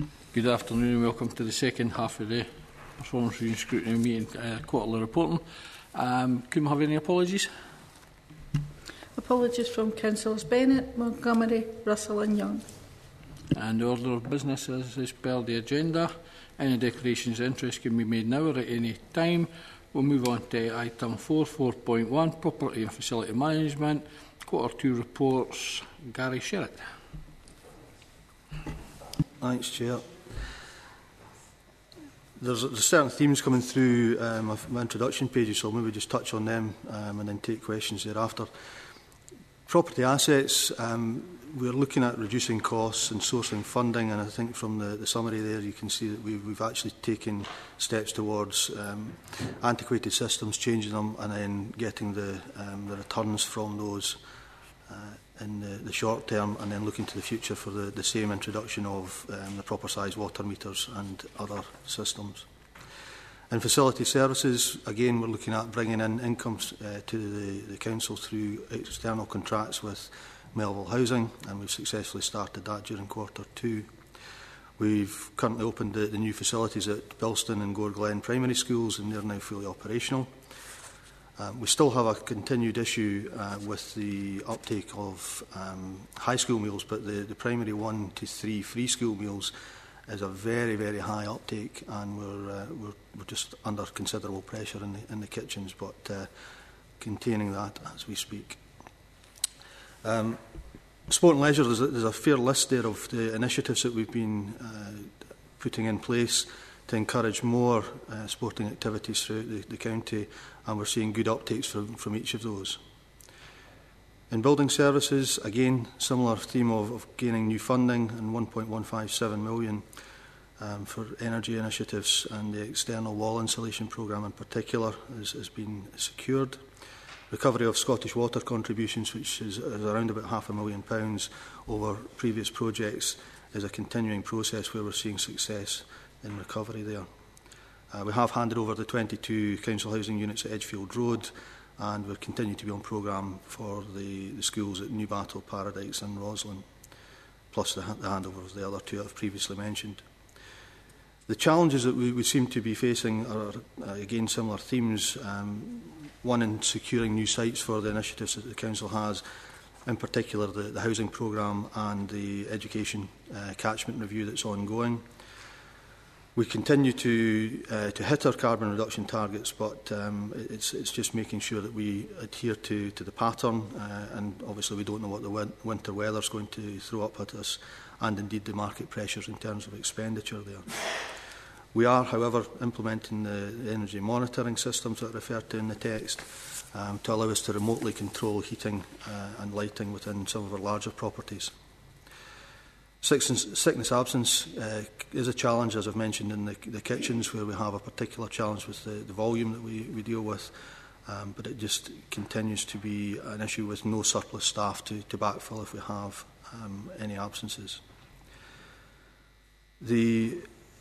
Good afternoon and welcome to the second half of the Performance Review and Scrutiny meeting, quarterly reporting. Can we have any apologies? Apologies from Councillors Bennett, Montgomery, Russell and Young. And the order of business is per the agenda. Any declarations of interest can be made now or at any time. We'll move on to item 4.1, Property and Facility Management, Quarter 2 reports. Gary Sherritt. Thanks, Chair. There's certain themes coming through my introduction pages, so I'll maybe just touch on them and then take questions thereafter. Property assets, we're looking at reducing costs and sourcing funding, and I think from the summary there you can see that we've actually taken steps towards antiquated systems, changing them and then getting the returns from those in the short term, and then looking to the future for the same introduction of the proper size water meters and other systems. In facility services, again, we're looking at bringing in incomes to the council through external contracts with Melville Housing, and we've successfully started that during quarter 2. We've currently opened the new facilities at Bilston and Gore Glen primary schools, and they're now fully operational. We still have a continued issue with the uptake of high school meals, but the primary 1 to 3 free school meals is a very, very high uptake, and we're just under considerable pressure in the kitchens, but containing that as we speak. Sport and leisure, there's a fair list there of the initiatives that we've been putting in place to encourage more sporting activities throughout the county, and we're seeing good uptakes from each of those. In building services, again, similar theme of gaining new funding, and 1.157 million for energy initiatives, and the external wall insulation programme in particular has been secured. Recovery of Scottish Water contributions, which is around about £500,000 over previous projects, is a continuing process where we're seeing success in recovery there. We have handed over the 22 council housing units at Edgefield Road, and we're continuing to be on programme for the schools at Newbattle, Paradise and Roslin, plus the handover of the other 2 I've previously mentioned. The challenges that we seem to be facing are, again, similar themes. One in securing new sites for the initiatives that the council has, in particular the housing programme and the education catchment review that's ongoing. We continue to hit our carbon reduction targets, but it's just making sure that we adhere to the pattern, and obviously we don't know what the winter weather is going to throw up at us, and indeed the market pressures in terms of expenditure there. We are, however, implementing the energy monitoring systems that are referred to in the text to allow us to remotely control heating and lighting within some of our larger properties. Sickness absence is a challenge, as I've mentioned, in the kitchens, where we have a particular challenge with the volume that we deal with, but it just continues to be an issue with no surplus staff to backfill if we have any absences. The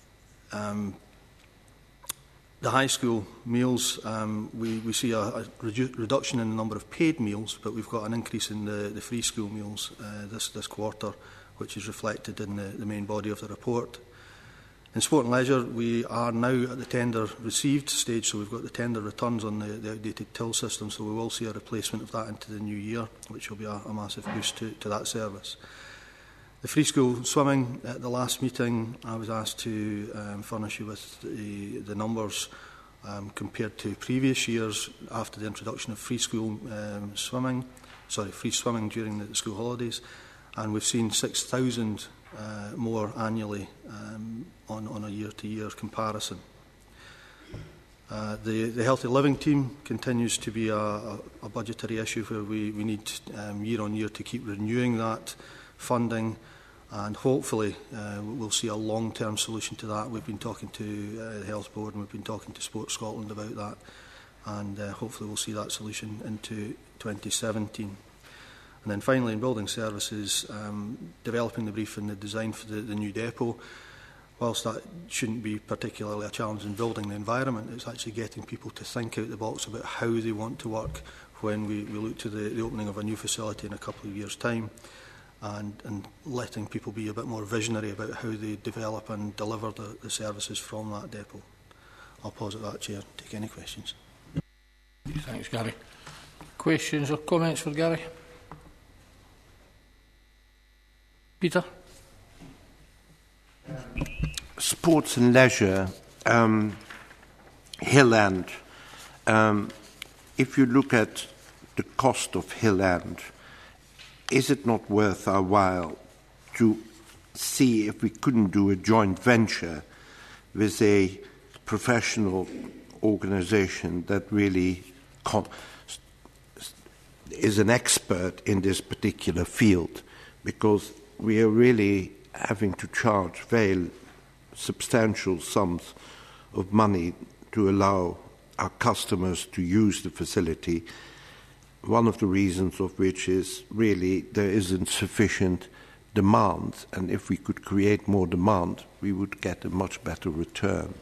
high school meals, we see a reduction in the number of paid meals, but we've got an increase in the free school meals this quarter, which is reflected in the main body of the report. In sport and leisure, we are now at the tender received stage, so we've got the tender returns on the outdated till system, so we will see a replacement of that into the new year, which will be a massive boost to that service. The free school swimming, at the last meeting, I was asked to furnish you with the numbers compared to previous years after the introduction of free swimming during the school holidays. And we've seen 6,000 more annually on a year-to-year comparison. The Healthy Living team continues to be a budgetary issue where we need year on year to keep renewing that funding, and hopefully we'll see a long-term solution to that. We've been talking to the Health Board, and we've been talking to Sport Scotland about that, and hopefully we'll see that solution into 2017. And then finally, in building services, developing the brief and the design for the new depot. Whilst that shouldn't be particularly a challenge in building the environment, it's actually getting people to think out the box about how they want to work when we look to the opening of a new facility in a couple of years' time. and letting people be a bit more visionary about how they develop and deliver the services from that depot. I'll pause at that, Chair, and take any questions. Thanks, Gary. Questions or comments for Gary? Peter? Sports and leisure, Hill End. If you look at the cost of Hill End, is it not worth our while to see if we couldn't do a joint venture with a professional organization that really is an expert in this particular field? Because we are really having to charge very substantial sums of money to allow our customers to use the facility. One of the reasons of which is really there isn't sufficient demand, and if we could create more demand, we would get a much better return.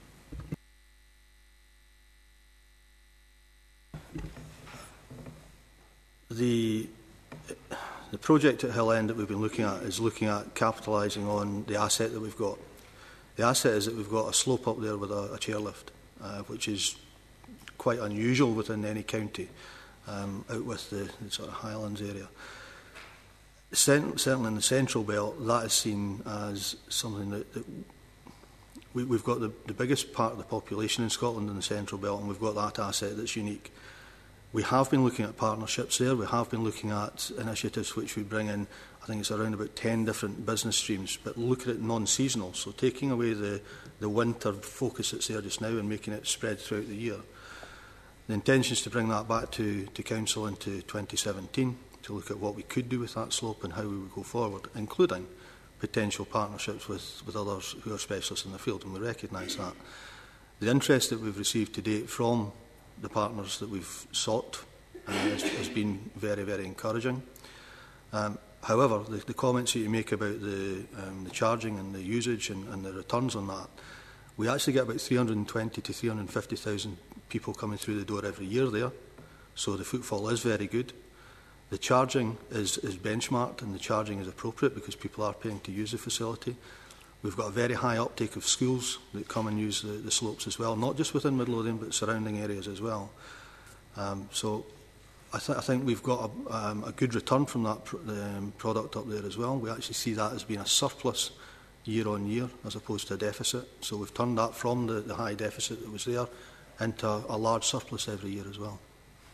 The project at Hill End that we've been looking at is looking at capitalising on the asset that we've got. The asset is that we've got a slope up there with a chairlift, which is quite unusual within any county, out with the sort of Highlands area. Certainly in the Central Belt, that is seen as something that we've got the biggest part of the population in Scotland in the Central Belt, and we've got that asset that's unique. We have been looking at partnerships there. We have been looking at initiatives which would bring in, I think it's around about 10 different business streams, but look at it non-seasonal, so taking away the winter focus that's there just now and making it spread throughout the year. The intention is to bring that back to Council into 2017 to look at what we could do with that slope and how we would go forward, including potential partnerships with others who are specialists in the field, and we recognise that. The interest that we've received to date from the partners that we've sought has been very, very encouraging. However, the comments that you make about the charging and the usage and the returns on that, we actually get about 320 to 350,000 people coming through the door every year there, so the footfall is very good. The charging is benchmarked, and the charging is appropriate because people are paying to use the facility. We've got a very high uptake of schools that come and use the slopes as well, not just within Midlothian but surrounding areas as well. So I think we've got a good return from that product up there as well. We actually see that as being a surplus year on year as opposed to a deficit. So we've turned that from the high deficit that was there into a large surplus every year as well.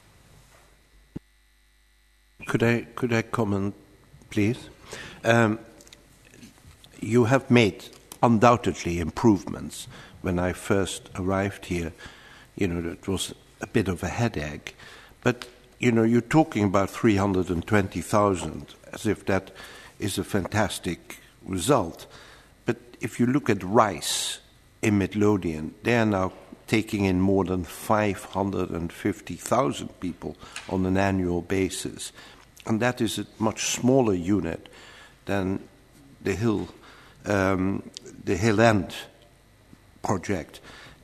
Could I comment, please? You have made undoubtedly improvements. When I first arrived here, it was a bit of a headache. But, you're talking about 320,000 as if that is a fantastic result. But if you look at Rice in Midlothian, they are now taking in more than 550,000 people on an annual basis. And that is a much smaller unit than the Hill End project.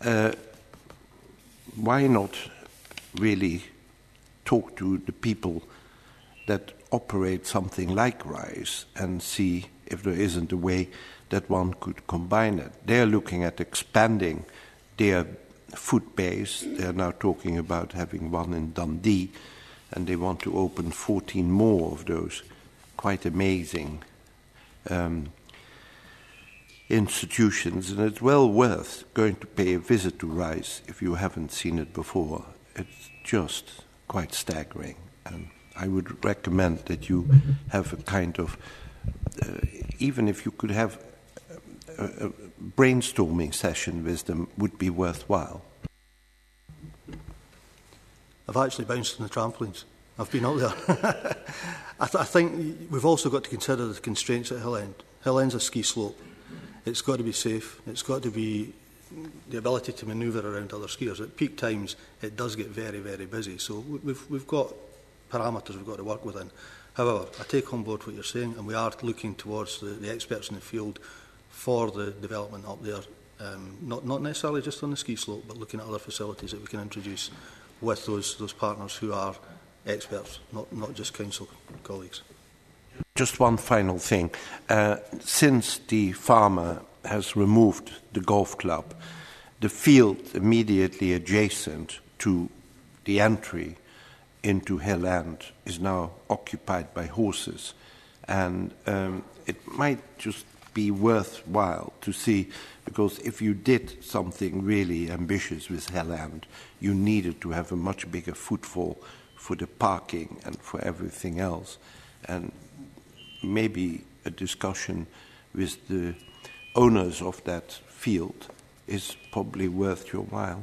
Why not really talk to the people that operate something like Rise and see if there isn't a way that one could combine it? They're looking at expanding their food base. They're now talking about having one in Dundee, and they want to open 14 more of those quite amazing institutions, and it's well worth going to pay a visit to Rise if you haven't seen it before. It's just quite staggering, and I would recommend that you have a kind of, even if you could have a brainstorming session with them, would be worthwhile. I've actually bounced on the trampolines. I've been out there. I think we've also got to consider the constraints at Hill End. Hill End's a ski slope. It's got to be safe. It's got to be the ability to manoeuvre around other skiers. At peak times, it does get very, very busy. So we've got parameters we've got to work within. However, I take on board what you're saying, and we are looking towards the experts in the field for the development up there. Not necessarily just on the ski slope, but looking at other facilities that we can introduce with those partners who are experts, not just council colleagues. Just one final thing. Since the farmer has removed the golf club, the field immediately adjacent to the entry into Hill End is now occupied by horses. And it might just be worthwhile to see, because if you did something really ambitious with Hill End, you needed to have a much bigger footfall for the parking and for everything else. And maybe a discussion with the owners of that field is probably worth your while.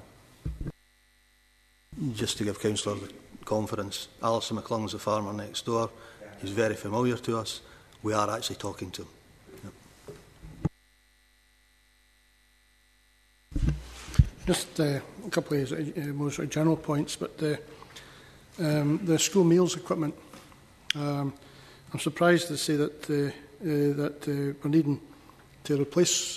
Just to give Councillor the confidence, Alison McClung's the farmer next door. He's very familiar to us. We are actually talking to him. Just a couple of more sort of general points, but the school meals equipment. I'm surprised to say that we're needing to replace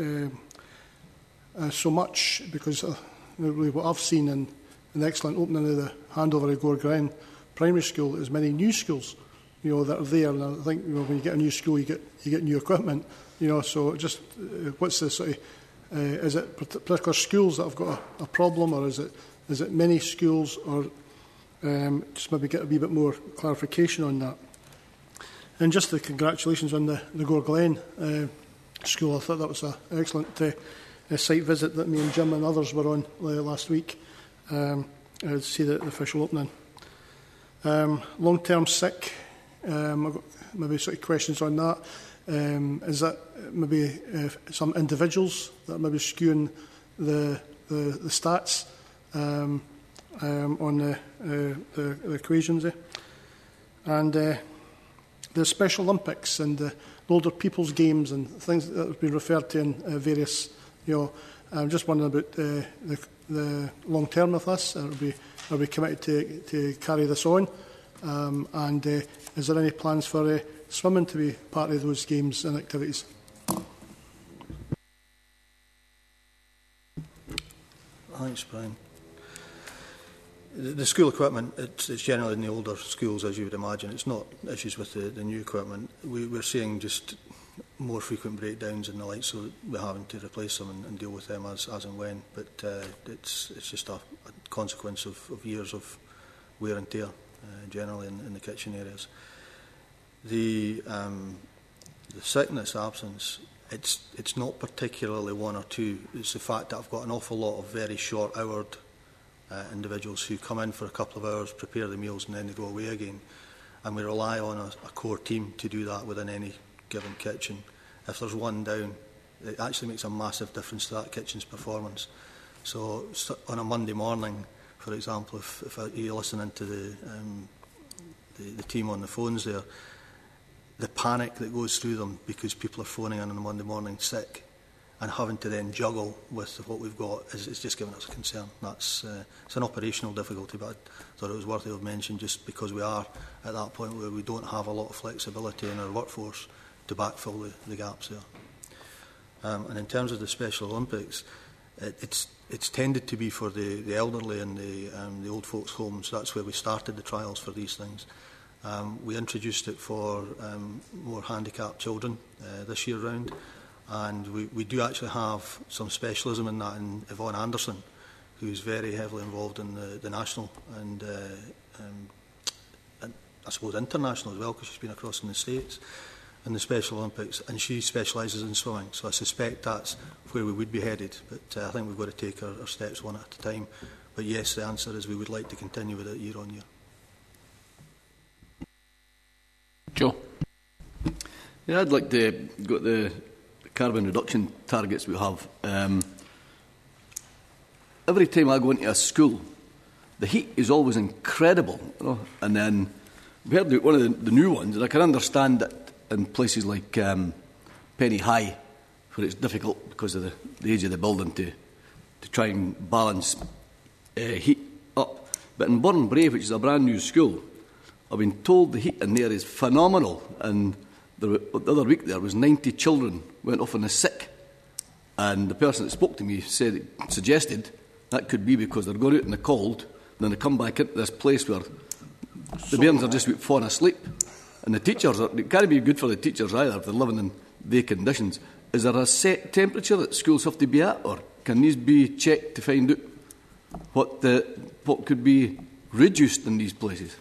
so much, because what I've seen in an excellent opening of the handover of Gorgren Primary School, there's many new schools, that are there. And I think when you get a new school, you get new equipment. So just what's the sort of is it particular schools that have got a problem, or is it many schools, or just maybe get a wee bit more clarification on that. And just the congratulations on the Gorglen school. I thought that was an excellent site visit that me and Jim and others were on last week to see the official opening. Long-term sick, I've got maybe sort of questions on that. Is that maybe some individuals that are maybe skewing the stats on the equations there? And the Special Olympics and the older people's games and things that have been referred to in various, I'm just wondering about the long term of this. Are we committed to carry this on? And is there any plans for swimming to be part of those games and activities? Thanks, Brian. The school equipment, it's generally in the older schools, as you would imagine. It's not issues with the new equipment. We're seeing just more frequent breakdowns and the like, so we're having to replace them and deal with them as and when. But it's just a consequence of years of wear and tear, generally in the kitchen areas. The sickness absence, it's not particularly one or two. It's the fact that I've got an awful lot of very short-houred individuals who come in for a couple of hours, prepare the meals, and then they go away again. And we rely on a core team to do that within any given kitchen. If there's one down, it actually makes a massive difference to that kitchen's performance. So on a Monday morning, for example, if you're listening to the team on the phones there, the panic that goes through them because people are phoning in on a Monday morning sick and having to then juggle with what we've got is just giving us a concern. It's an operational difficulty, but I thought it was worthy of mention just because we are at that point where we don't have a lot of flexibility in our workforce to backfill the gaps there. And in terms of the Special Olympics, it's tended to be for the elderly and the old folks' homes. That's where we started the trials for these things. We introduced it for more handicapped children this year round, and we do actually have some specialism in that in Yvonne Anderson, who's very heavily involved in the national and I suppose international as well, because she's been across in the States in the Special Olympics, and she specialises in swimming. So I suspect that's where we would be headed, but I think we've got to take our steps one at a time. But yes, the answer is we would like to continue with it year on year. Joe? Yeah, I'd like to go to the carbon reduction targets we have. Every time I go into a school, the heat is always incredible, and then we heard one of the new ones, and I can understand that in places like Penny High, where it's difficult because of the age of the building to try and balance heat up. But in Burn Brave, which is a brand new school, I've been told the heat in there is phenomenal, and the other week there was 90 children went off on the sick, and the person that spoke to me suggested that could be because they're going out in the cold, and then they come back into this place where the bairns are just falling asleep. And the teachers, it can't be good for the teachers either if they're living in their conditions. Is there a set temperature that schools have to be at, or can these be checked to find out what could be reduced in these places?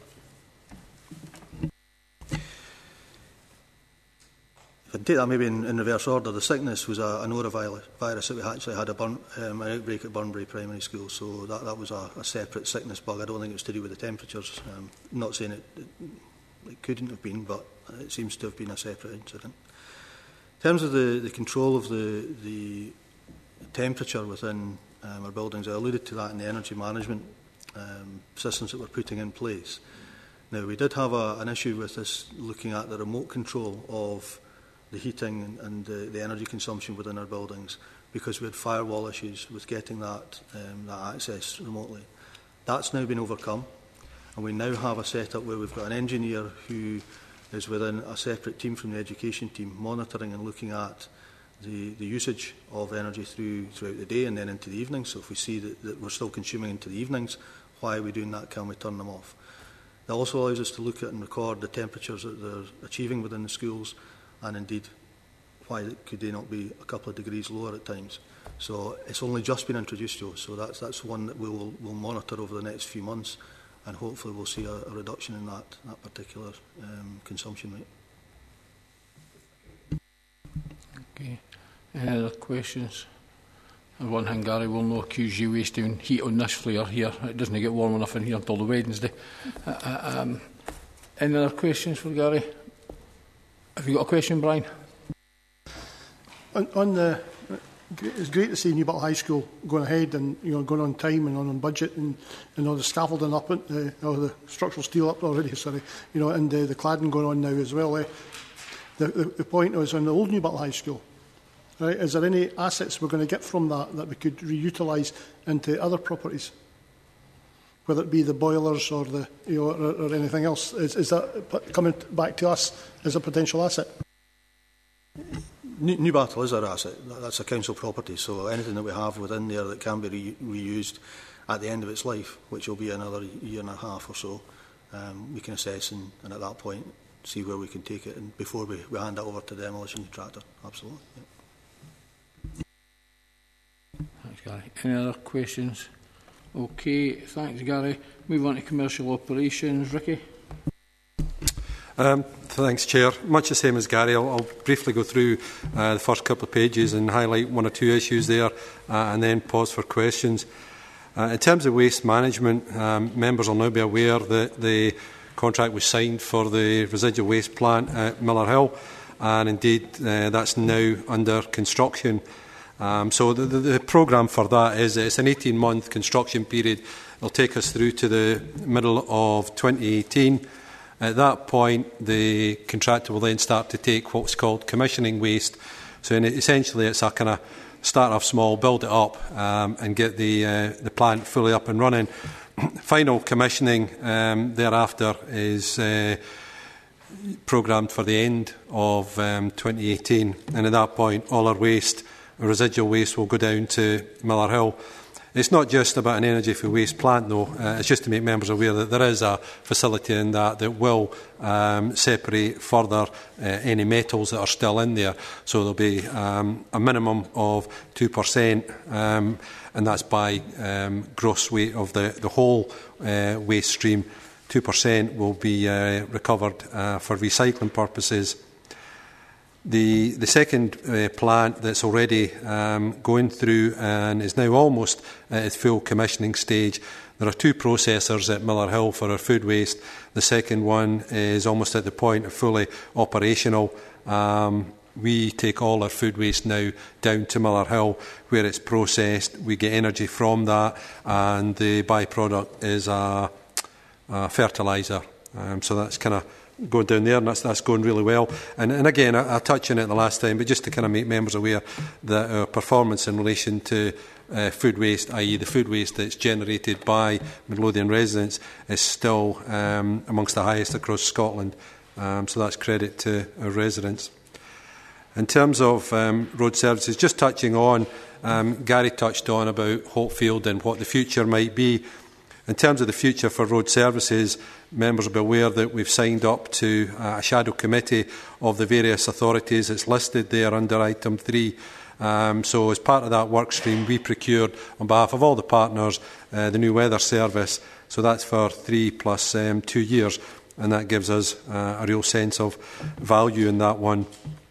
If I take that maybe in reverse order, the sickness was a norovirus that we actually had an outbreak at Burnbury Primary School, so that was a separate sickness bug. I don't think it was to do with the temperatures. I'm not saying it couldn't have been, but it seems to have been a separate incident. In terms of the control of the temperature within our buildings, I alluded to that in the energy management systems that we're putting in place. Now, we did have an issue with this, looking at the remote control of the heating and the energy consumption within our buildings, because we had firewall issues with getting that access remotely. That's now been overcome, and we now have a setup where we've got an engineer who is within a separate team from the education team, monitoring and looking at the usage of energy throughout the day and then into the evening. So if we see that we're still consuming into the evenings, why are we doing that? Can we turn them off? That also allows us to look at and record the temperatures that they're achieving within the schools, and indeed why could they not be a couple of degrees lower at times. So it's only just been introduced, Joe, so that's one that we'll monitor over the next few months, and hopefully we'll see a reduction in that particular consumption rate. Okay. Any other questions? And one thing, Gary, will not accuse you wasting heat on this flare here. It doesn't get warm enough in here until the Wednesday. Any other questions for Gary? Have you got a question, Brian? It's great to see Newbattle High School going ahead and going on time and on budget, and all the scaffolding up, or the structural steel up already. Sorry, and the cladding going on now as well. The point is on the old Newbattle High School. Right? Is there any assets we're going to get from that we could reutilise into other properties? Whether it be the boilers or the or anything else, is that coming back to us as a potential asset? Newbattle is our asset. That's a council property, so anything that we have within there that can be reused at the end of its life, which will be another year and a half or so, we can assess and at that point see where we can take it, and before we hand it over to the demolition contractor. Absolutely. Yeah. Thanks, Gary. Any other questions? Okay, thanks, Gary. Move on to commercial operations. Ricky? Thanks, Chair. Much the same as Gary. I'll briefly go through the first couple of pages and highlight one or two issues there, and then pause for questions. In terms of waste management, members will now be aware that the contract was signed for the residual waste plant at Miller Hill, and indeed that's now under construction. So the programme for that is it's an 18-month construction period. It'll take us through to the middle of 2018. At that point, the contractor will then start to take what's called commissioning waste. So essentially it's a kind of start off small, build it up, and get the plant fully up and running. Final commissioning thereafter is programmed for the end of 2018. And at that point, all our waste, residual waste, will go down to Miller Hill. It's not just about an energy for waste plant, though. It's just to make members aware that there is a facility in that will separate further any metals that are still in there. So there'll be a minimum of 2%, and that's by gross weight of the whole waste stream. 2% will be recovered for recycling purposes. The second plant that's already going through and is now almost at its full commissioning stage, there are two processors at Miller Hill for our food waste. The second one is almost at the point of fully operational. We take all our food waste now down to Miller Hill where it's processed. We get energy from that, and the byproduct is a fertiliser. So that's kind of going down there, and that's going really well. And again, I touched on it the last time, but just to kind of make members aware that our performance in relation to food waste, i.e. the food waste that's generated by Midlothian residents, is still amongst the highest across Scotland. So that's credit to our residents. In terms of road services, just touching on, Gary touched on about Hopfield and what the future might be. In terms of the future for road services, members will be aware that we've signed up to a shadow committee of the various authorities. It's listed there under item 3. So as part of that work stream, we procured on behalf of all the partners the new weather service. So that's for 3 plus 2 years, and that gives us a real sense of value in that one.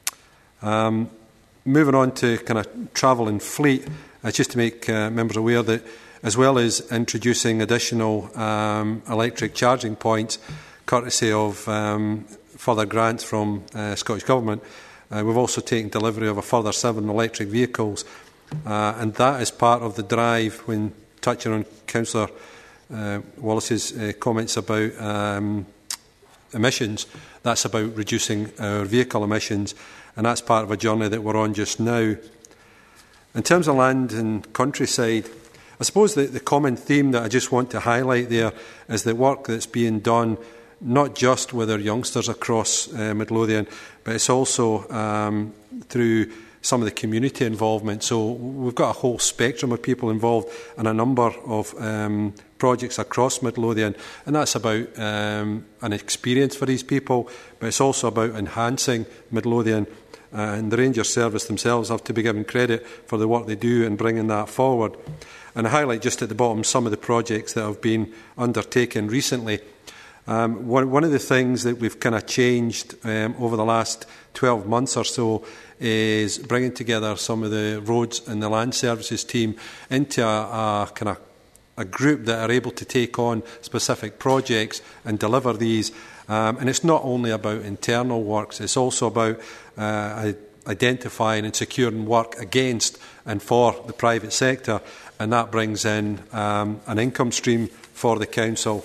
Moving on to kind of travel and fleet, just to make members aware that as well as introducing additional electric charging points, courtesy of further grants from Scottish Government, we've also taken delivery of a further 7 electric vehicles, and that is part of the drive. When touching on Councillor Wallace's comments about emissions, that's about reducing our vehicle emissions, and that's part of a journey that we're on just now. In terms of land and countryside, I suppose the common theme that I just want to highlight there is the work that's being done not just with our youngsters across Midlothian, but it's also through some of the community involvement. So we've got a whole spectrum of people involved in a number of projects across Midlothian, and that's about an experience for these people, but it's also about enhancing Midlothian. And the Ranger Service themselves have to be given credit for the work they do in bringing that forward. And I highlight just at the bottom some of the projects that have been undertaken recently. One of the things that we've kind of changed over the last 12 months or so is bringing together some of the roads and the land services team into a kind of a group that are able to take on specific projects and deliver these. And it's not only about internal works, it's also about identifying and securing work against and for the private sector, and that brings in an income stream for the council.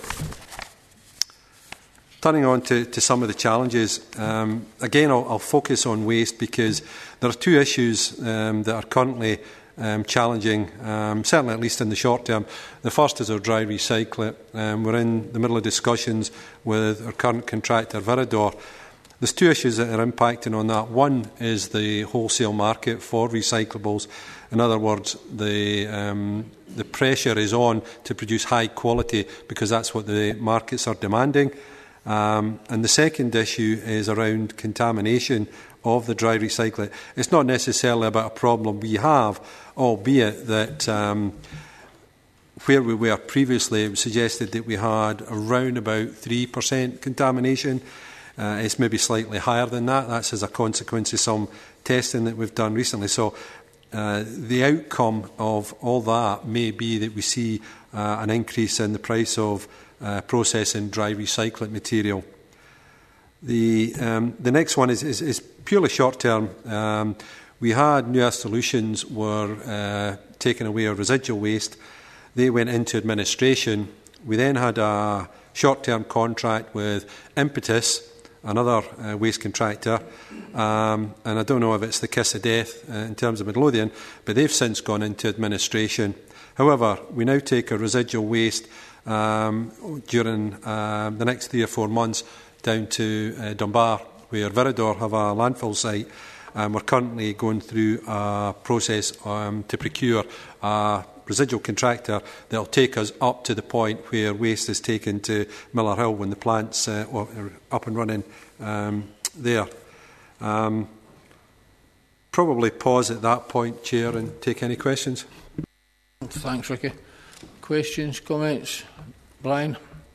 Turning on to some of the challenges, again I'll focus on waste because there are 2 issues that are currently challenging, certainly at least in the short term. The first is our dry recycling. We're in the middle of discussions with our current contractor Viridor. There's 2 issues that are impacting on that. One is the wholesale market for recyclables. In other words, the pressure is on to produce high quality because that's what the markets are demanding. And the second issue is around contamination of the dry recycling. It's not necessarily about a problem we have, albeit that where we were previously, it was suggested that we had around about 3% contamination. It's maybe slightly higher than that. That's as a consequence of some testing that we've done recently. So the outcome of all that may be that we see an increase in the price of processing dry recycling material. The next one is purely short term. We had New Earth Solutions were taking away our residual waste. They went into administration. We then had a short term contract with Impetus, another waste contractor, and I don't know if it's the kiss of death in terms of Midlothian, but they've since gone into administration. However, we now take our residual waste during the next 3 or 4 months down to Dunbar, where Viridor have a landfill site, and we're currently going through a process to procure a residual contractor that will take us up to the point where waste is taken to Miller Hill when the plant's up and running there. Probably pause at that point, Chair, and take any questions. Thanks, Ricky. Questions, comments? Brian?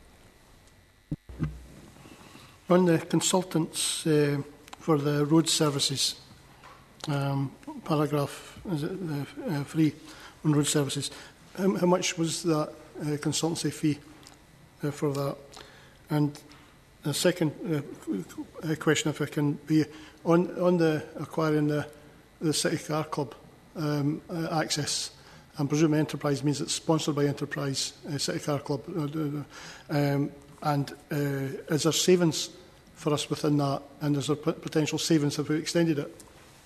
On the consultants for the road services, paragraph 3 on road services, how much was that consultancy fee for that? And the second question, if I can be, on the acquiring the City Car Club access, and presume Enterprise means it's sponsored by Enterprise, City Car Club. And is there savings for us within that? And is there potential savings if we extended it?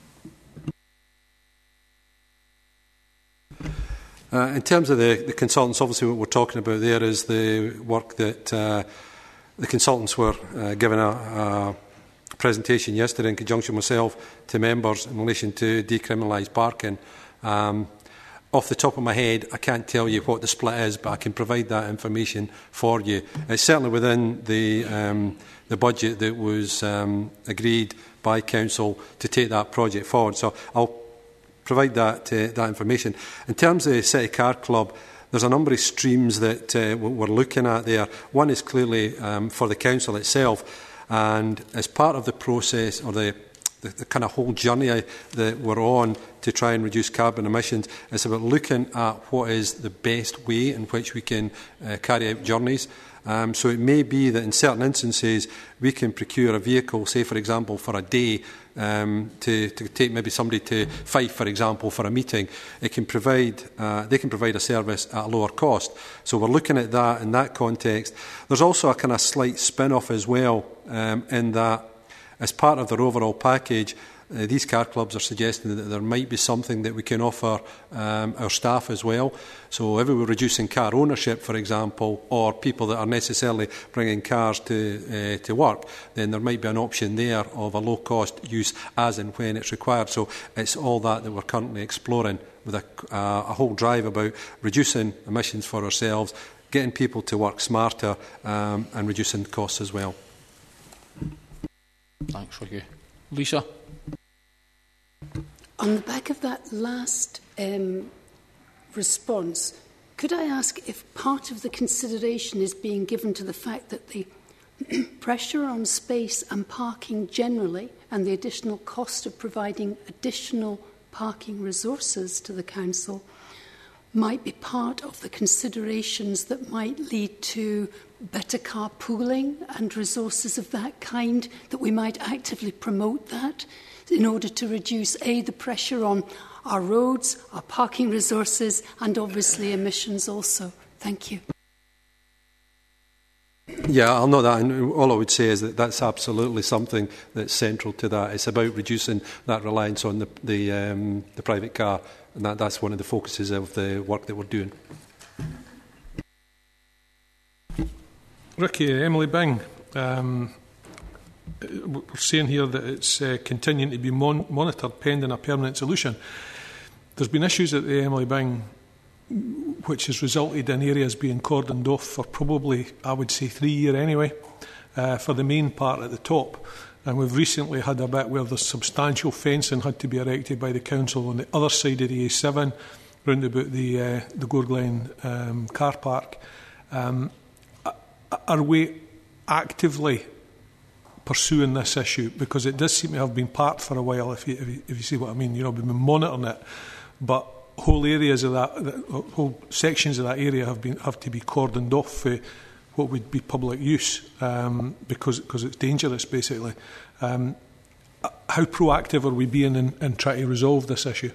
In terms of the consultants, obviously what we're talking about there is the work that the consultants were given a presentation yesterday in conjunction with myself to members in relation to decriminalised parking. Off the top of my head, I can't tell you what the split is, but I can provide that information for you. It's certainly within the budget that was agreed by Council to take that project forward. So I'll provide that information. In terms of the City Car Club, there's a number of streams that we're looking at there. One is clearly for the Council itself, and as part of the process, or the kind of whole journey that we're on to try and reduce carbon emissions, it's about looking at what is the best way in which we can carry out journeys. So it may be that in certain instances we can procure a vehicle, say for example for a day, to take maybe somebody to Fife, for example, for a meeting. They can provide a service at a lower cost. So we're looking at that in that context. There's also a kind of slight spin-off as well, in that as part of their overall package, these car clubs are suggesting that there might be something that we can offer our staff as well. So if we were reducing car ownership, for example, or people that are necessarily bringing cars to work, then there might be an option there of a low-cost use as and when it's required. So it's all that we're currently exploring, with a whole drive about reducing emissions for ourselves, getting people to work smarter, and reducing costs as well. Thanks, Ricky. Lisa? On the back of that last response, could I ask if part of the consideration is being given to the fact that the pressure on space and parking generally, and the additional cost of providing additional parking resources to the Council, might be part of the considerations that might lead to better carpooling and resources of that kind, that we might actively promote that in order to reduce, A, the pressure on our roads, our parking resources, and obviously emissions also. Thank you. Yeah, I'll note that, and all I would say is that that's absolutely something that's central to that. It's about reducing that reliance on the private car, and that's one of the focuses of the work that we're doing. Ricky, Emily Bing, we're saying here that it's continuing to be monitored pending a permanent solution. There's been issues at the Emily Bing which has resulted in areas being cordoned off for probably, I would say, 3 years anyway, for the main part at the top. And we've recently had a bit where there's substantial fencing had to be erected by the Council on the other side of the A7, round about the Gore car park. Are we actively pursuing this issue? Because it does seem to have been parked for a while, if you see what I mean. You know, we've been monitoring it, but whole areas of that, whole sections of that area have to be cordoned off for what would be public use, because it's dangerous, basically. How proactive are we being in trying to resolve this issue?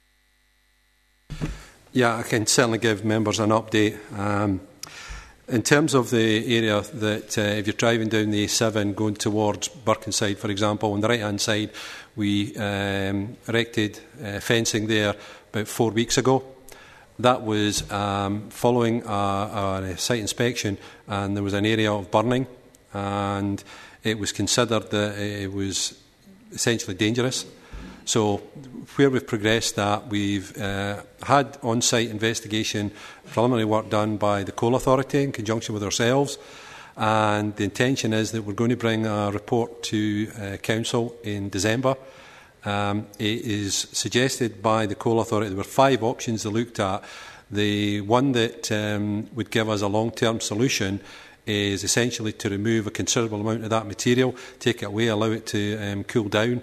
Yeah, I can certainly give members an update. In terms of the area that, if you're driving down the A7 going towards Birkenside, for example, on the right-hand side, we erected fencing there about 4 weeks ago. That was following a site inspection, and there was an area of burning, and it was considered that it was essentially dangerous. So where we've progressed that, we've had on-site investigation, preliminary work done by the Coal Authority in conjunction with ourselves, and the intention is that we're going to bring a report to Council in December. It is suggested by the Coal Authority there were 5 options they looked at. The one that would give us a long-term solution is essentially to remove a considerable amount of that material, take it away, allow it to cool down.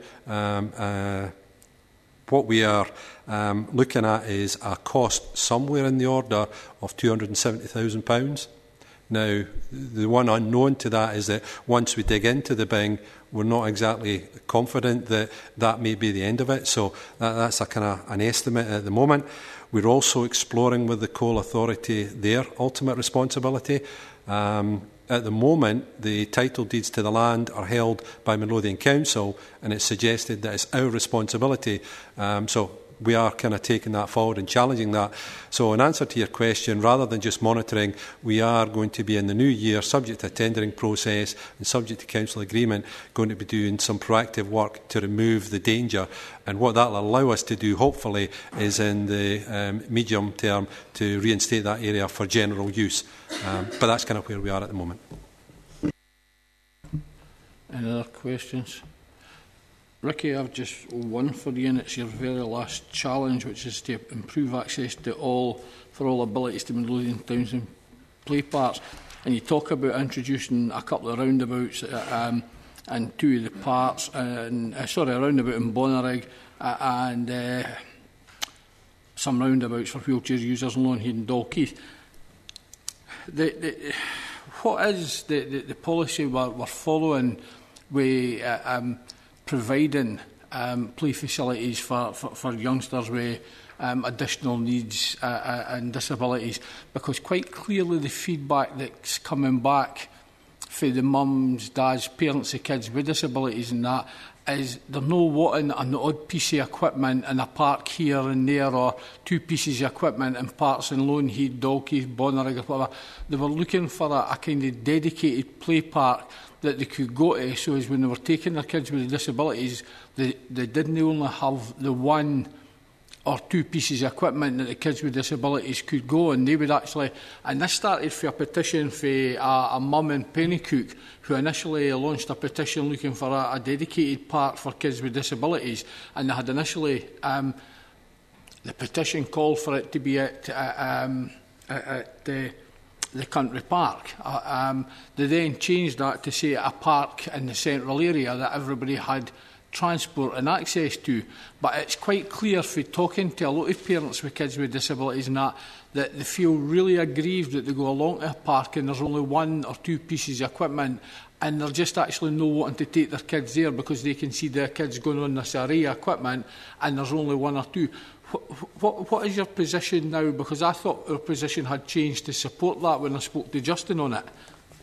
What we are looking at is a cost somewhere in the order of £270,000. Now, the one unknown to that is that once we dig into the Bing, we're not exactly confident that that may be the end of it. So that's a kind of an estimate at the moment. We're also exploring with the Coal Authority their ultimate responsibility. At the moment, the title deeds to the land are held by Midlothian Council, and it's suggested that it's our responsibility. So we are kind of taking that forward and challenging that. So in answer to your question, rather than just monitoring, we are going to be in the new year, subject to a tendering process and subject to council agreement, going to be doing some proactive work to remove the danger. And what that will allow us to do, hopefully, is in the medium term to reinstate that area for general use. But that's kind of where we are at the moment. Any other questions? Ricky, I've just one for you, and it's your very last challenge, which is to improve access to for all abilities to Midlothian Townsend play parks. And you talk about introducing a couple of roundabouts and two of the parts, and a roundabout in Bonnyrigg and some roundabouts for wheelchair users in Loanhead and Dalkeith. What is the policy we're following with providing play facilities for youngsters with additional needs and disabilities? Because quite clearly the feedback that's coming back for the mums, dads, parents of kids with disabilities and that is they're no wanting an odd piece of equipment in a park here and there, or two pieces of equipment in parks in Loanhead, Dalkeith, Bonnyrigg or whatever. They were looking for a kind of dedicated play park that they could go to, so as when they were taking their kids with disabilities, they didn't only have the one or two pieces of equipment that the kids with disabilities could go, and they would actually, and this started for a petition for a mum in Pennycook who initially launched a petition looking for a dedicated park for kids with disabilities, and they had initially, the petition called for it to be at the country park. They then changed that to say a park in the central area that everybody had transport and access to. But it's quite clear from talking to a lot of parents with kids with disabilities and that they feel really aggrieved that they go along to a park and there's only one or two pieces of equipment, and they're just actually not wanting to take their kids there because they can see their kids going on this array of equipment and there's only one or two. What is your position now? Because I thought our position had changed to support that when I spoke to Justin on it.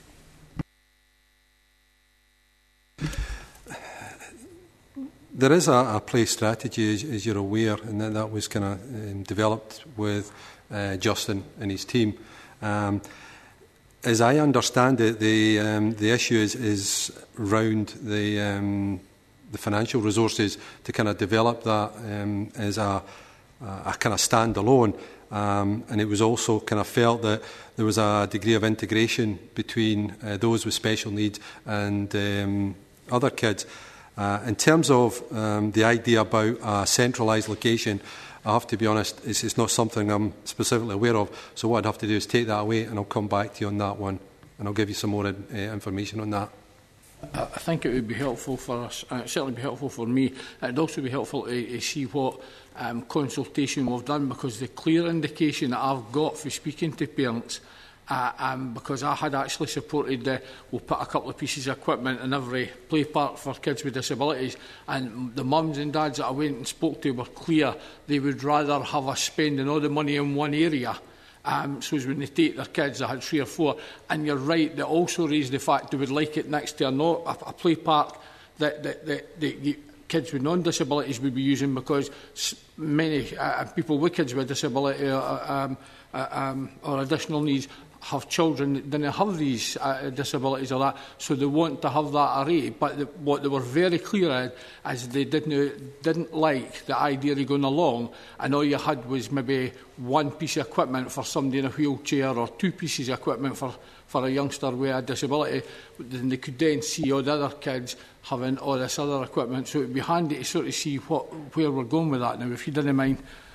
There is a play strategy, as you're aware, and that was kind of developed with Justin and his team. As I understand it, the issue is around the financial resources to kind of develop that as a kind of standalone. And it was also kind of felt that there was a degree of integration between those with special needs and other kids. In terms of the idea about a centralised location, I have to be honest, it's not something I'm specifically aware of. So what I'd have to do is take that away and I'll come back to you on that one and I'll give you some more information on that. I think it would be helpful for us, it would certainly be helpful for me. It would also be helpful to see what consultation we've done, because the clear indication that I've got for speaking to parents, because I had actually supported we'll put a couple of pieces of equipment in every play park for kids with disabilities, and the mums and dads that I went and spoke to were clear they would rather have us spending all the money in one area. So as when they take their kids, I had 3 or 4, and you're right, they also raised the fact they would like it next to a play park that the kids with non-disabilities would be using, because many people with kids with disability or additional needs have children that didn't have these disabilities or that, so they want to have that array. But what they were very clear at is they didn't like the idea of going along and all you had was maybe one piece of equipment for somebody in a wheelchair or 2 pieces of equipment for a youngster with a disability. Then they could then see all the other kids having all this other equipment, so it would be handy to sort of see where we're going with that now, if you didn't mind.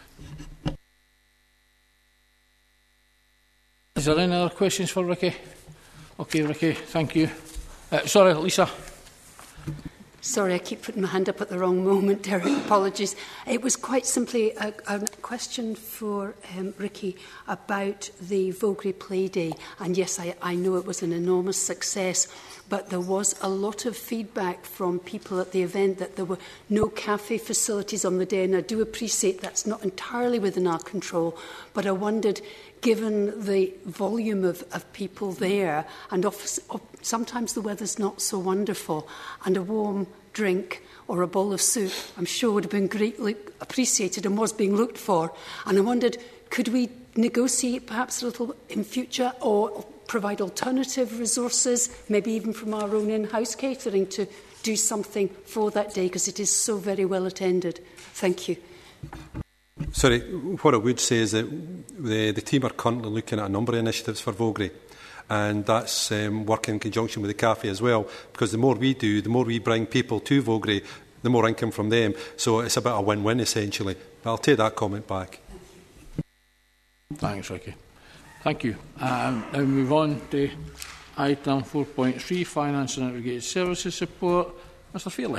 Is there any other questions for Ricky? Okay, Ricky, thank you. Sorry, Lisa. Sorry, I keep putting my hand up at the wrong moment, Derek. Apologies. It was quite simply a question for Ricky about the Vogrie Play Day. And yes, I know it was an enormous success, but there was a lot of feedback from people at the event that there were no cafe facilities on the day. And I do appreciate that's not entirely within our control, but I wondered, given the volume of people there, and sometimes the weather's not so wonderful, and a warm drink or a bowl of soup, I'm sure would have been greatly appreciated and was being looked for. And I wondered, could we negotiate perhaps a little in future or provide alternative resources, maybe even from our own in-house catering, to do something for that day, because it is so very well attended. Thank you. Sorry, what I would say is that the team are currently looking at a number of initiatives for Vogrie, and that's working in conjunction with the cafe as well, because the more we do, the more we bring people to Vogrie, the more income from them. So it's a bit of a win-win, essentially. But I'll take that comment back. Thanks, Ricky. Thank you. Now we move on to item 4.3, Finance and Aggregated Services Support. Mr Fairley.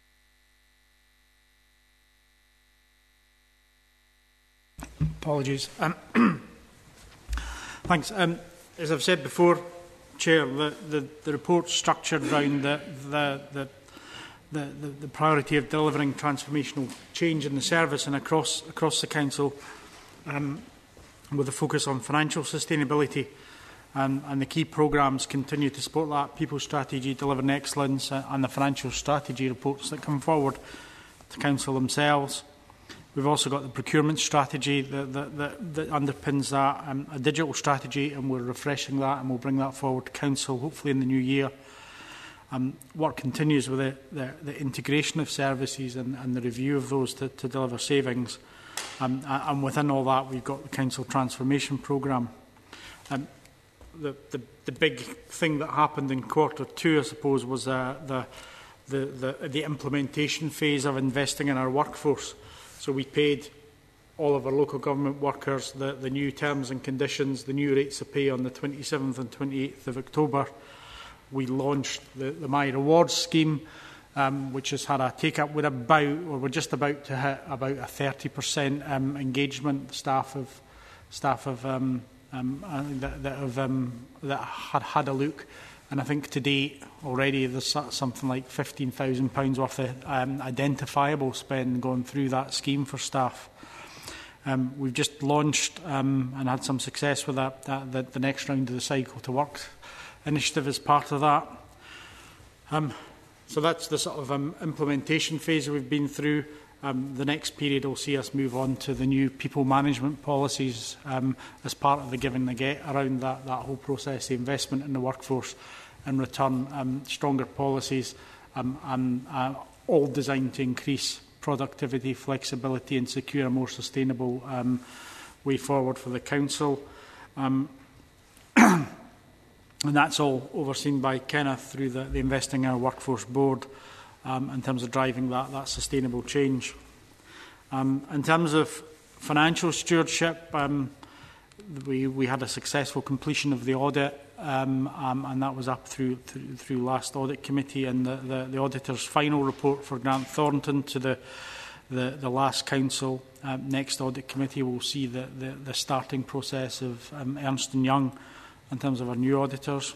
Apologies. Thanks. As I've said before, Chair, the report's structured around the priority of delivering transformational change in the service and across the Council, with a focus on financial sustainability, and the key programmes continue to support that: People Strategy, Delivering Excellence, and the financial strategy reports that come forward to Council themselves. We've also got the procurement strategy that underpins that, a digital strategy, and we're refreshing that, and we'll bring that forward to Council hopefully in the new year. Work continues with the integration of services and the review of those to deliver savings. And within all that, we've got the Council Transformation Programme. The big thing that happened in Q2, I suppose, was the implementation phase of investing in our workforce. So we paid all of our local government workers the new terms and conditions, the new rates of pay on the 27th and 28th of October. We launched the My Rewards scheme, which has had a take-up. We're just about to hit about a 30% engagement. Staff that had a look, and I think to date already there's something like £15,000 worth of identifiable spend going through that scheme for staff. We've just launched and had some success with the next round of the Cycle to Work initiative as part of that. So that's the sort of implementation phase that we've been through. The next period will see us move on to the new people management policies as part of the give and the get around that whole process, the investment in the workforce, in return stronger policies, and all designed to increase productivity, flexibility and secure a more sustainable way forward for the Council. And that's all overseen by Kenneth through the Investing in Our Workforce Board, in terms of driving that sustainable change. In terms of financial stewardship, we had a successful completion of the audit, and that was up through last audit committee, and the auditor's final report for Grant Thornton to the last Council. Next audit committee will see the starting process of Ernst & Young in terms of our new auditors.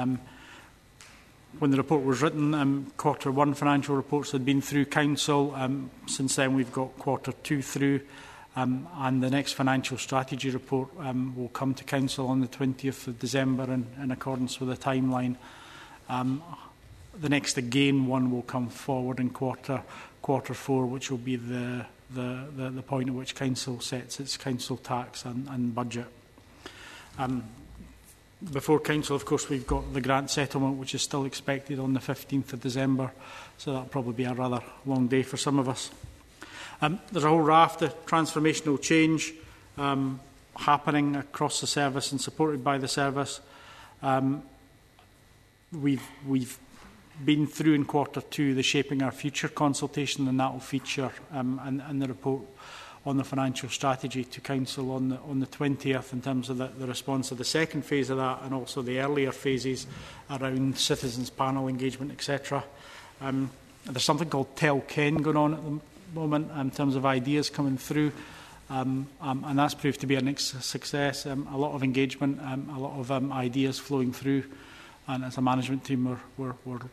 When the report was written, Q1 financial reports had been through Council. Since then, we've got Q2 through, and the next financial strategy report will come to Council on the 20th of December in accordance with the timeline. The next again one will come forward in Q4, which will be the point at which Council sets its Council tax and budget. Before Council, of course, we've got the grant settlement, which is still expected on the 15th of December, so that'll probably be a rather long day for some of us. There's a whole raft of transformational change happening across the service and supported by the service. We've been through in Q2 the Shaping Our Future consultation, and that will feature in the report on the financial strategy to Council on the 20th, in terms of the response to the second phase of that, and also the earlier phases around citizens panel engagement, etc. There's something called Tell Ken going on at the moment in terms of ideas coming through, and that's proved to be a success. A lot of engagement, a lot of ideas flowing through, and as a management team we're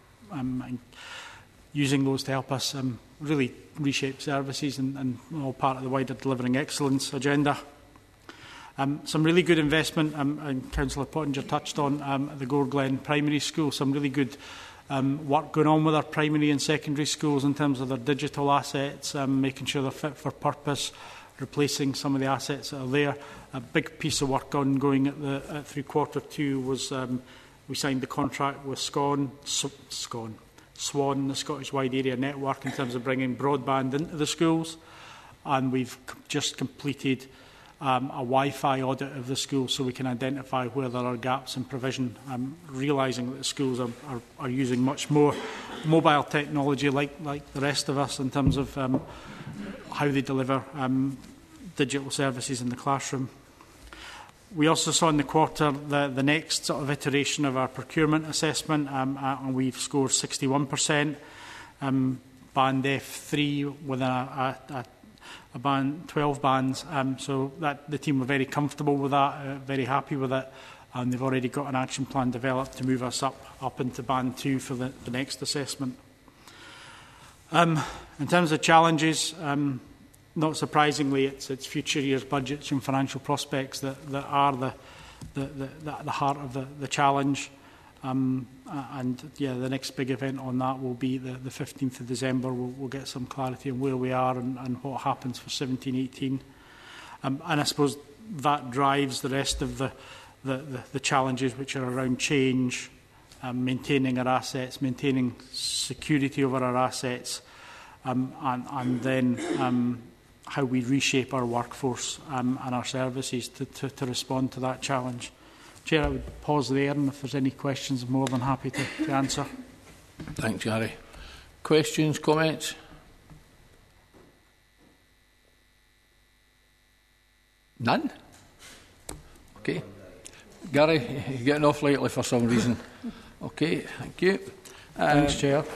using those to help us really reshape services and all part of the wider Delivering Excellence agenda. Some really good investment, and Councillor Pottinger touched on the Gore Glen Primary School, some really good work going on with our primary and secondary schools in terms of their digital assets, making sure they're fit for purpose, replacing some of the assets that are there. A big piece of work ongoing through Q2 was we signed the contract with Swan, the Scottish Wide Area Network, in terms of bringing broadband into the schools. And we've just completed a Wi-Fi audit of the schools so we can identify where there are gaps in provision, realising that the schools are using much more mobile technology like the rest of us in terms of how they deliver digital services in the classroom. We also saw in the quarter the next sort of iteration of our procurement assessment, and we've scored 61%, band F3 with a band 12 bands. So that the team were very comfortable with that, very happy with it, and they've already got an action plan developed to move us up into band 2 for the next assessment. In terms of challenges, not surprisingly, it's future years' budgets and financial prospects that are the heart of the challenge. And the next big event on that will be the 15th of December. We'll get some clarity on where we are and what happens for 17-18. And I suppose that drives the rest of the challenges, which are around change, maintaining our assets, maintaining security over our assets, and then how we reshape our workforce and our services to respond to that challenge. Chair, I would pause there, and if there's any questions, I'm more than happy to answer. Thanks, Gary. Questions, comments? None? Okay. Gary, you're getting off lightly for some reason. Okay, thank you. Thanks, Chair.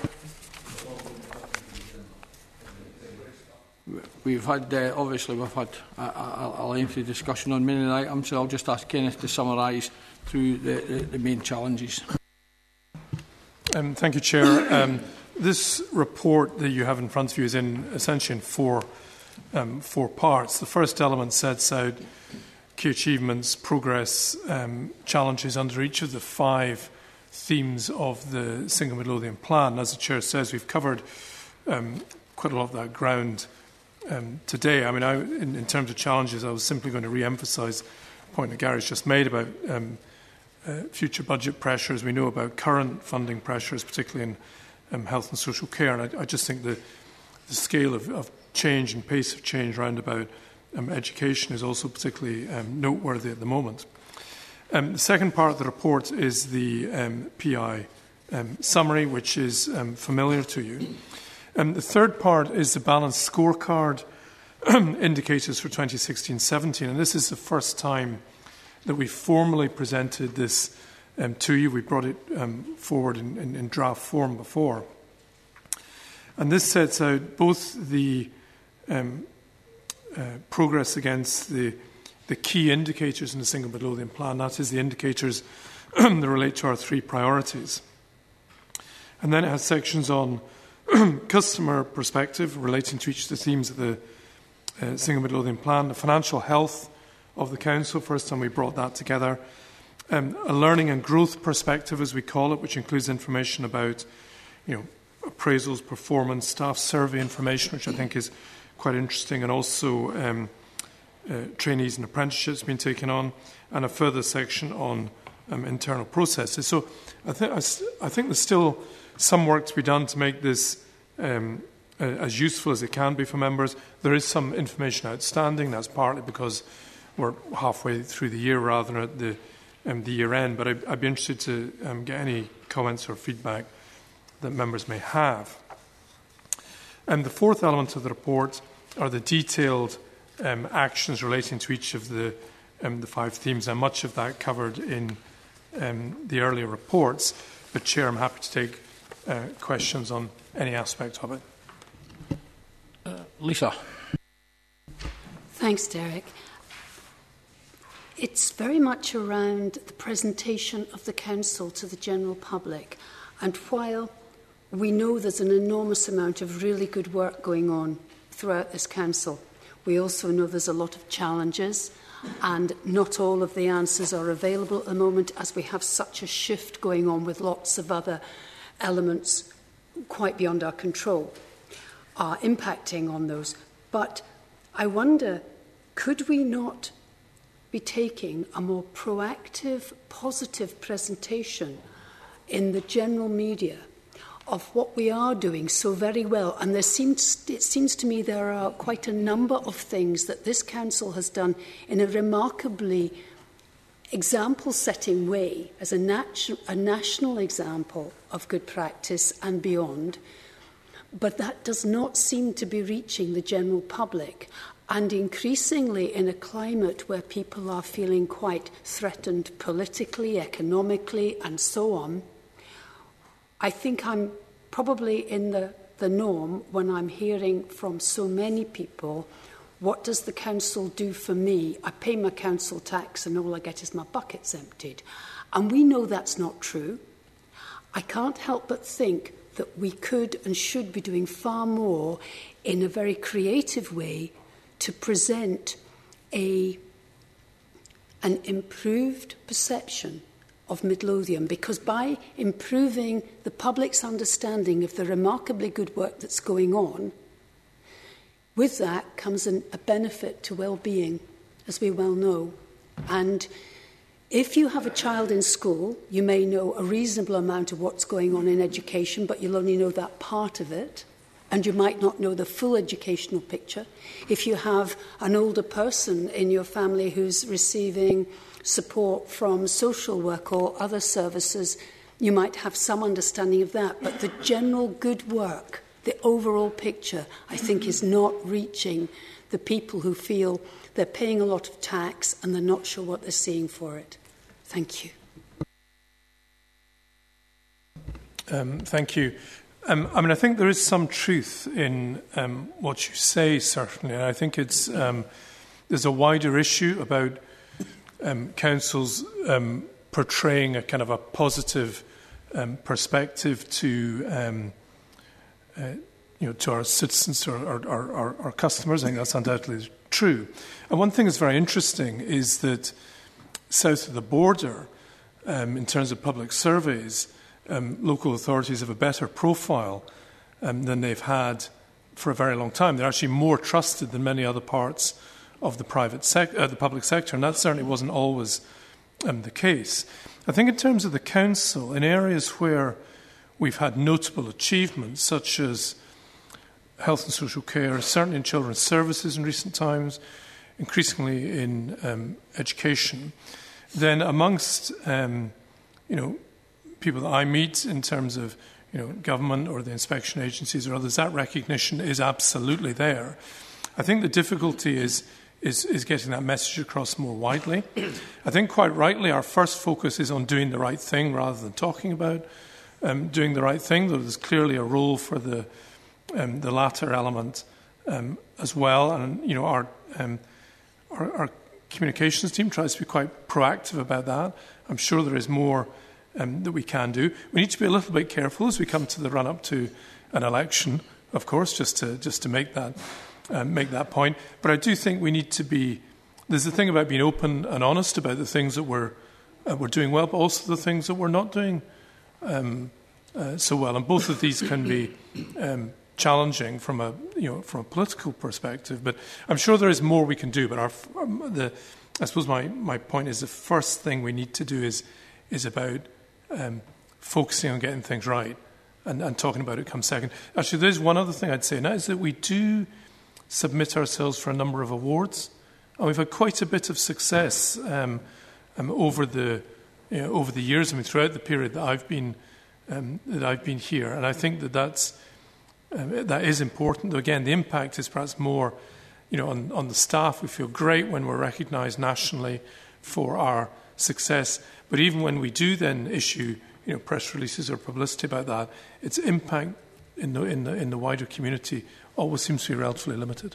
We've had, obviously, we've had a lengthy discussion on many items, so I'll just ask Kenneth to summarise through the main challenges. Thank you, Chair. This report that you have in front of you is essentially in four parts. The first element sets out key achievements, progress, challenges under each of the 5 themes of the Single Midlothian Plan. As the Chair says, we've covered quite a lot of that ground today. I mean, in terms of challenges, I was simply going to re-emphasise the point that Gary's just made about future budget pressures. We know about current funding pressures, particularly in health and social care. And I just think the scale of change and pace of change round about education is also particularly noteworthy at the moment. The second part of the report is the PI summary, which is familiar to you. The third part is the balanced scorecard indicators for 2016-17, and this is the first time that we formally presented this to you. We brought it forward in draft form before. And this sets out both the progress against the key indicators in the Single Midlothian Plan, that is the indicators that relate to our 3 priorities. And then it has sections on customer perspective relating to each of the themes of the Single Midlothian Plan, the financial health of the Council, first time we brought that together, a learning and growth perspective, as we call it, which includes information about appraisals, performance, staff survey information, which I think is quite interesting, and also trainees and apprenticeships being taken on, and a further section on internal processes. So I think there's still some work to be done to make this as useful as it can be for members. There is some information outstanding. That's partly because we're halfway through the year rather than at the year end. But I'd be interested to get any comments or feedback that members may have. And the fourth element of the report are the detailed actions relating to each of the 5 themes, and much of that covered in the earlier reports. But Chair, I'm happy to take questions on any aspect of it. Lisa. Thanks, Derek. It's very much around the presentation of the Council to the general public. And while we know there's an enormous amount of really good work going on throughout this Council, we also know there's a lot of challenges, and not all of the answers are available at the moment, as we have such a shift going on with lots of other elements quite beyond our control are impacting on those. But I wonder, could we not be taking a more proactive, positive presentation in the general media of what we are doing so very well? And it seems to me there are quite a number of things that this council has done in a remarkably example-setting way, as a national example of good practice and beyond. But that does not seem to be reaching the general public. And increasingly in a climate where people are feeling quite threatened politically, economically, and so on, I think I'm probably in the norm when I'm hearing from so many people, what does the council do for me? I pay my council tax and all I get is my buckets emptied. And we know that's not true. I can't help but think that we could and should be doing far more in a very creative way to present an improved perception of Midlothian, because by improving the public's understanding of the remarkably good work that's going on, with that comes a benefit to well-being, as we well know. And if you have a child in school, you may know a reasonable amount of what's going on in education, but you'll only know that part of it, and you might not know the full educational picture. If you have an older person in your family who's receiving support from social work or other services, you might have some understanding of that. But the general good work, the overall picture, I think is not reaching the people who feel they're paying a lot of tax and they're not sure what they're seeing for it. Thank you. Thank you. I think there is some truth in what you say, certainly. And I think it's there's a wider issue about councils portraying a kind of a positive perspective to to our citizens or our customers. I think that's undoubtedly true. And one thing that's very interesting is that south of the border, in terms of public surveys, local authorities have a better profile than they've had for a very long time. They're actually more trusted than many other parts of the the public sector, and that certainly wasn't always the case. I think in terms of the council, in areas where we've had notable achievements, such as health and social care, certainly in children's services in recent times, increasingly in education, then amongst people that I meet in terms of government or the inspection agencies or others, that recognition is absolutely there. I think the difficulty is getting that message across more widely. I think quite rightly our first focus is on doing the right thing rather than talking about doing the right thing, though there's clearly a role for the latter element as well. And our communications team tries to be quite proactive about that. I'm sure there is more that we can do. We need to be a little bit careful as we come to the run-up to an election, of course, just to make that point. But I do think we need to be. There's the thing about being open and honest about the things that we're doing well, but also the things that we're not doing so well. And both of these can be challenging from a political perspective. But I'm sure there is more we can do. But I suppose my point is the first thing we need to do is about focusing on getting things right, and talking about it comes second. Actually, there's one other thing I'd say, and that is that we do submit ourselves for a number of awards, and we've had quite a bit of success over the years. I mean, throughout the period that I've been here, and I think that is important. Though again, the impact is perhaps more, on the staff. We feel great when we're recognised nationally for our success, but even when we do then issue press releases or publicity about that, its impact in the wider community always seems to be relatively limited.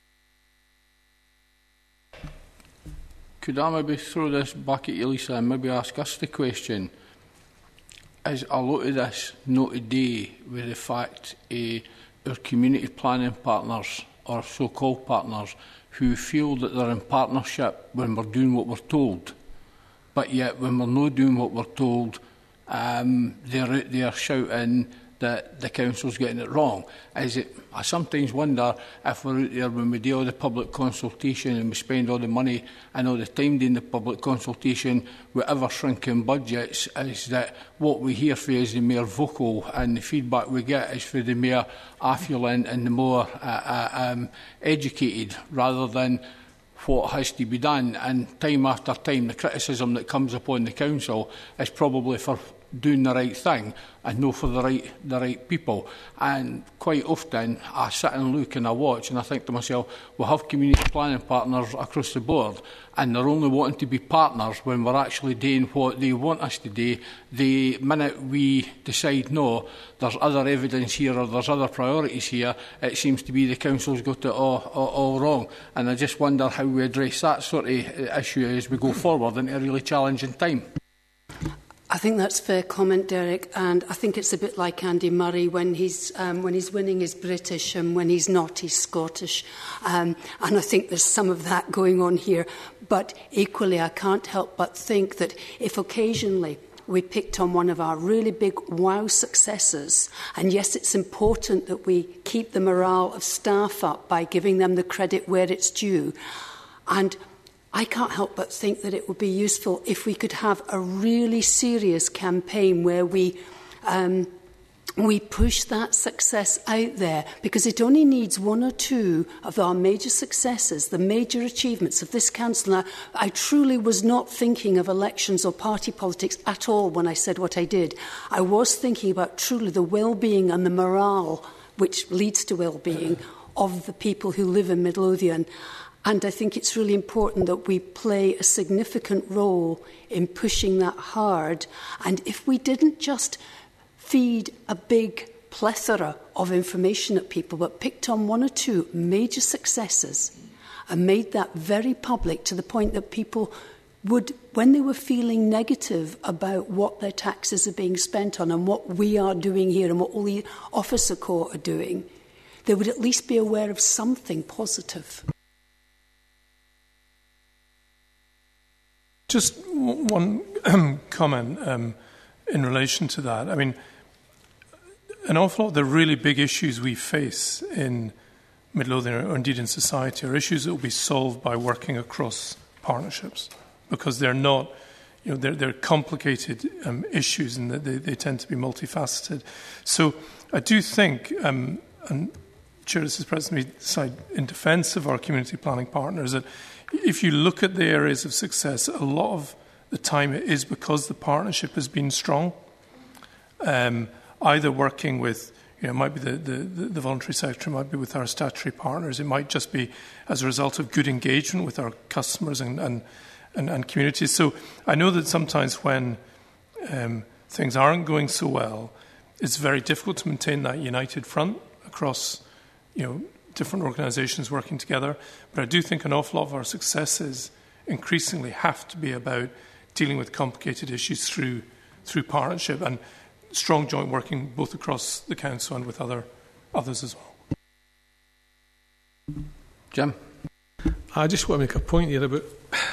Could I maybe throw this back at you, Lisa, and maybe ask us the question? Is a lot of this not today with the fact our community planning partners or so-called partners who feel that they're in partnership when we're doing what we're told, but yet when we're not doing what we're told, they're out there shouting that the council's getting it wrong. I sometimes wonder if we're out there when we do all the public consultation and we spend all the money and all the time doing the public consultation with ever-shrinking budgets, is that what we hear for is the more vocal and the feedback we get is for the more affluent and the more educated, rather than what has to be done. And time after time, the criticism that comes upon the council is probably for doing the right thing and not for the right people. And quite often I sit and look and I watch and I think to myself, we'll have community planning partners across the board and they're only wanting to be partners when we're actually doing what they want us to do. The minute we decide, no, there's other evidence here or there's other priorities here, it seems to be the council's got it all wrong. And I just wonder how we address that sort of issue as we go forward into a really challenging time. I think that's a fair comment, Derek, and I think it's a bit like Andy Murray when he's winning he's British and when he's not he's Scottish, and I think there's some of that going on here. But equally, I can't help but think that if occasionally we picked on one of our really big wow successes, and yes, it's important that we keep the morale of staff up by giving them the credit where it's due, and I can't help but think that it would be useful if we could have a really serious campaign where we push that success out there, because it only needs one or two of our major successes, the major achievements of this council. Now, I truly was not thinking of elections or party politics at all when I said what I did. I was thinking about truly the well-being and the morale, which leads to well-being, of the people who live in Midlothian. And I think it's really important that we play a significant role in pushing that hard. And if we didn't just feed a big plethora of information at people, but picked on one or two major successes and made that very public to the point that people would, when they were feeling negative about what their taxes are being spent on and what we are doing here and what all the officer corps are doing, they would at least be aware of something positive. Just one comment in relation to that. I mean, an awful lot of the really big issues we face in Midlothian or indeed in society are issues that will be solved by working across partnerships, because they're not, they're complicated issues and they tend to be multifaceted. So I do think, and Chair, this is President side in defence of our community planning partners, that if you look at the areas of success, a lot of the time it is because the partnership has been strong. Either working with, it might be the voluntary sector, it might be with our statutory partners, it might just be as a result of good engagement with our customers and communities. So I know that sometimes when things aren't going so well, it's very difficult to maintain that united front across, different organisations working together. But I do think an awful lot of our successes increasingly have to be about dealing with complicated issues through partnership and strong joint working both across the council and with others as well. Jim? I just want to make a point here about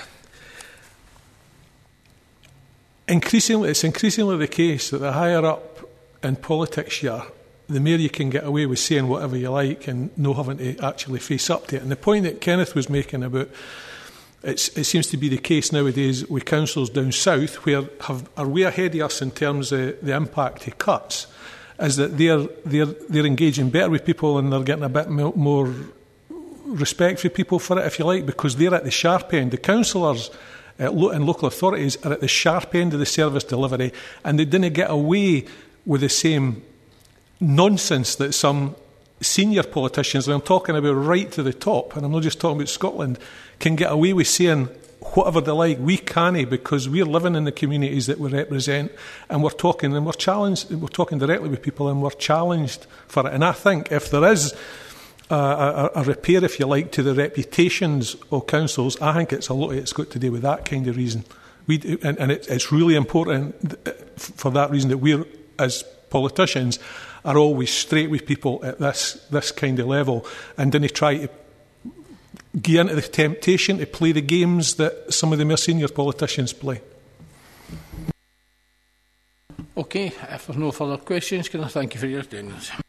it's increasingly the case that the higher up in politics you are, the more you can get away with saying whatever you like and no having to actually face up to it. And the point that Kenneth was making about it seems to be the case nowadays with councils down south where are way ahead of us in terms of the impact of cuts, is that they're engaging better with people and they're getting a bit more respect for people for it, if you like, because they're at the sharp end. The councillors and local authorities are at the sharp end of the service delivery, and they didn't get away with the same nonsense that some senior politicians, and I'm talking about right to the top, and I'm not just talking about Scotland, can get away with saying whatever they like. We can't, because we're living in the communities that we represent, and we're talking directly with people, and we're challenged for it. And I think if there is a repair, if you like, to the reputations of councils, I think it's a lot of it's got to do with that kind of reason. It's really important for that reason that we're, as politicians, are always straight with people at this kind of level and didn't try to get into the temptation to play the games that some of the more senior politicians play. Okay, if there's no further questions, can I thank you for your attendance?